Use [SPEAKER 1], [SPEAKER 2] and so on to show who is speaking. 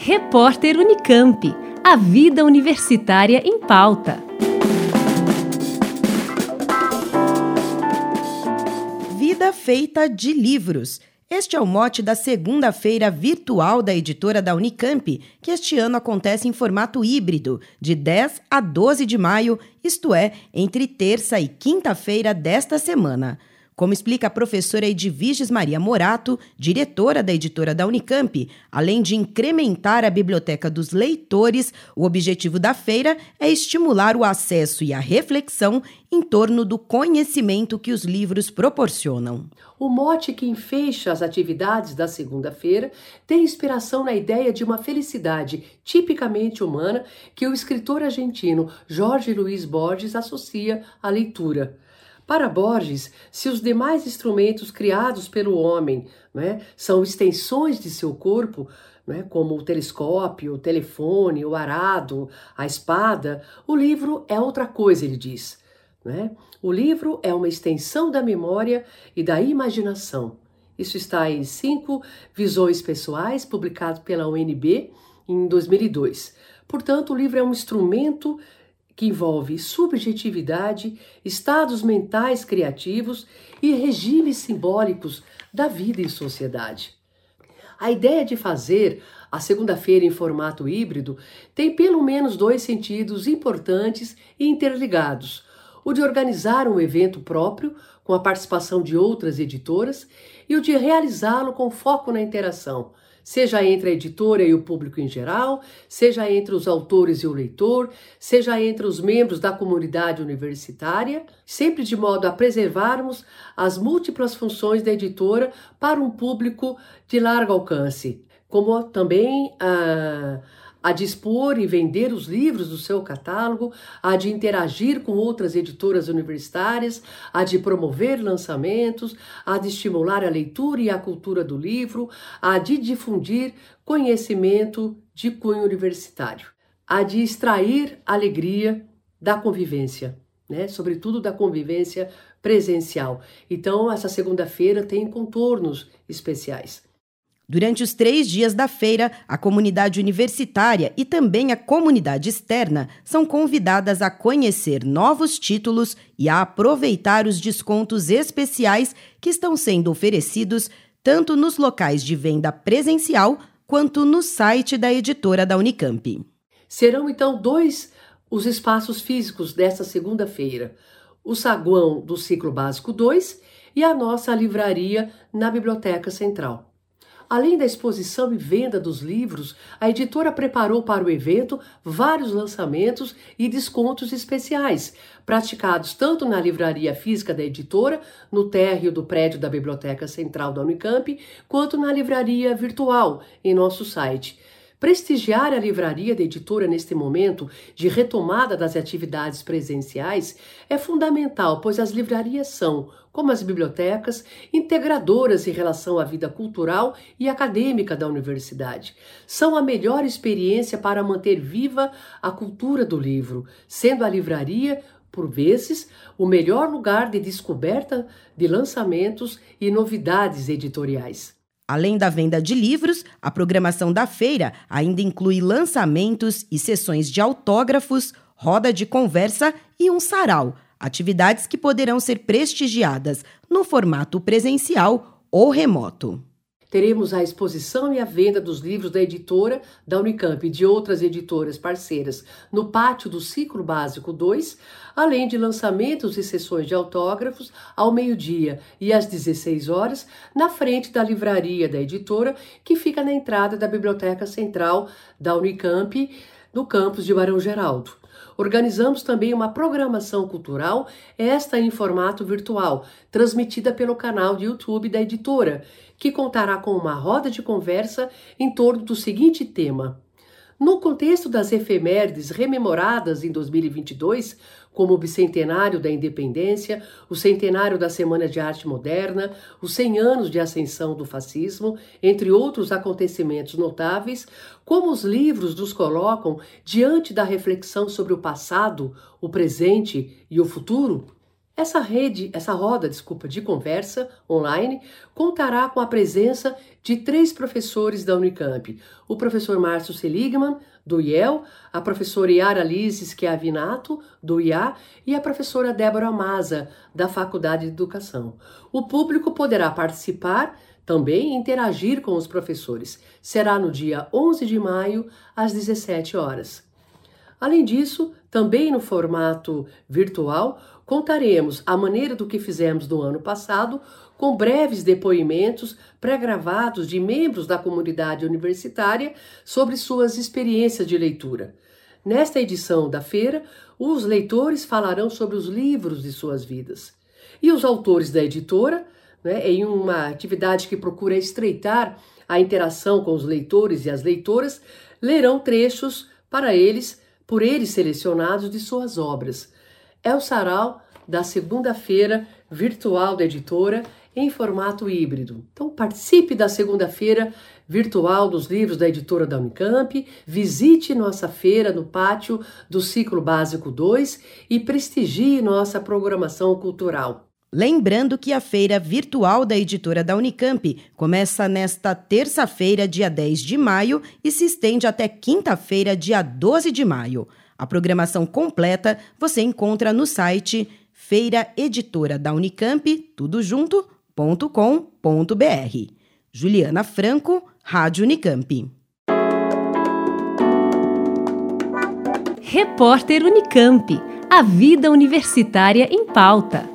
[SPEAKER 1] Repórter Unicamp. A vida universitária em pauta.
[SPEAKER 2] Vida feita de livros. Este é o mote da segunda-feira virtual da editora da Unicamp, que este ano acontece em formato híbrido, de 10 a 12 de maio, isto é, entre terça e quinta-feira desta semana. Como explica a professora Edviges Maria Morato, diretora da editora da Unicamp, além de incrementar a biblioteca dos leitores, o objetivo da feira é estimular o acesso e a reflexão em torno do conhecimento que os livros proporcionam.
[SPEAKER 3] O mote que enfeixa as atividades da segunda-feira tem inspiração na ideia de uma felicidade tipicamente humana que o escritor argentino Jorge Luis Borges associa à leitura. Para Borges, se os demais instrumentos criados pelo homem, são extensões de seu corpo, como o telescópio, o telefone, o arado, a espada, o livro é outra coisa, ele diz. O livro é uma extensão da memória e da imaginação. Isso está em 5 visões pessoais, publicado pela UNB em 2002. Portanto, o livro é um instrumento que envolve subjetividade, estados mentais criativos e regimes simbólicos da vida em sociedade. A ideia de fazer a segunda-feira em formato híbrido tem pelo menos 2 sentidos importantes e interligados. O de organizar um evento próprio, com a participação de outras editoras, e o de realizá-lo com foco na interação, seja entre a editora e o público em geral, seja entre os autores e o leitor, seja entre os membros da comunidade universitária, sempre de modo a preservarmos as múltiplas funções da editora para um público de largo alcance, como também a de expor e vender os livros do seu catálogo, a de interagir com outras editoras universitárias, a de promover lançamentos, a de estimular a leitura e a cultura do livro, a de difundir conhecimento de cunho universitário, a de extrair alegria da convivência, sobretudo da convivência presencial. Então, essa segunda-feira tem contornos especiais.
[SPEAKER 2] Durante os 3 dias da feira, a comunidade universitária e também a comunidade externa são convidadas a conhecer novos títulos e a aproveitar os descontos especiais que estão sendo oferecidos tanto nos locais de venda presencial quanto no site da editora da Unicamp.
[SPEAKER 3] Serão então 2 os espaços físicos desta segunda-feira: o saguão do Ciclo Básico 2 e a nossa livraria na Biblioteca Central. Além da exposição e venda dos livros, a editora preparou para o evento vários lançamentos e descontos especiais, praticados tanto na livraria física da editora, no térreo do prédio da Biblioteca Central da Unicamp, quanto na livraria virtual em nosso site. Prestigiar a livraria da editora neste momento de retomada das atividades presenciais é fundamental, pois as livrarias são, como as bibliotecas, integradoras em relação à vida cultural e acadêmica da universidade. São a melhor experiência para manter viva a cultura do livro, sendo a livraria, por vezes, o melhor lugar de descoberta de lançamentos e novidades editoriais.
[SPEAKER 2] Além da venda de livros, a programação da feira ainda inclui lançamentos e sessões de autógrafos, roda de conversa e um sarau, atividades que poderão ser prestigiadas no formato presencial ou remoto.
[SPEAKER 3] Teremos a exposição e a venda dos livros da editora da Unicamp e de outras editoras parceiras no pátio do Ciclo Básico 2, além de lançamentos e sessões de autógrafos ao meio-dia e às 16 horas, na frente da livraria da editora, que fica na entrada da Biblioteca Central da Unicamp, no campus de Barão Geraldo. Organizamos também uma programação cultural, esta em formato virtual, transmitida pelo canal de YouTube da editora, que contará com uma roda de conversa em torno do seguinte tema: no contexto das efemérides rememoradas em 2022, como o bicentenário da independência, o centenário da Semana de Arte Moderna, os 100 anos de ascensão do fascismo, entre outros acontecimentos notáveis, como os livros nos colocam diante da reflexão sobre o passado, o presente e o futuro? Essa roda de conversa online contará com a presença de 3 professores da Unicamp: o professor Márcio Seligman, do IEL, a professora Yara Lise Schiavinato, do IA, e a professora Débora Maza, da Faculdade de Educação. O público poderá participar também e interagir com os professores. Será no dia 11 de maio, às 17 horas. Além disso, também no formato virtual, contaremos, à maneira do que fizemos no ano passado, com breves depoimentos pré-gravados de membros da comunidade universitária sobre suas experiências de leitura. Nesta edição da feira, os leitores falarão sobre os livros de suas vidas. E os autores da editora, em uma atividade que procura estreitar a interação com os leitores e as leitoras, lerão trechos por eles selecionados de suas obras. É o sarau da segunda-feira virtual da editora em formato híbrido. Então participe da segunda-feira virtual dos livros da editora da Unicamp, visite nossa feira no pátio do Ciclo Básico 2 e prestigie nossa programação cultural.
[SPEAKER 2] Lembrando que a feira virtual da editora da Unicamp começa nesta terça-feira, dia 10 de maio, e se estende até quinta-feira, dia 12 de maio. A programação completa você encontra no site feiraeditora.unicamp.com.br. Juliana Franco, Rádio Unicamp.
[SPEAKER 1] Repórter Unicamp. A vida universitária em pauta.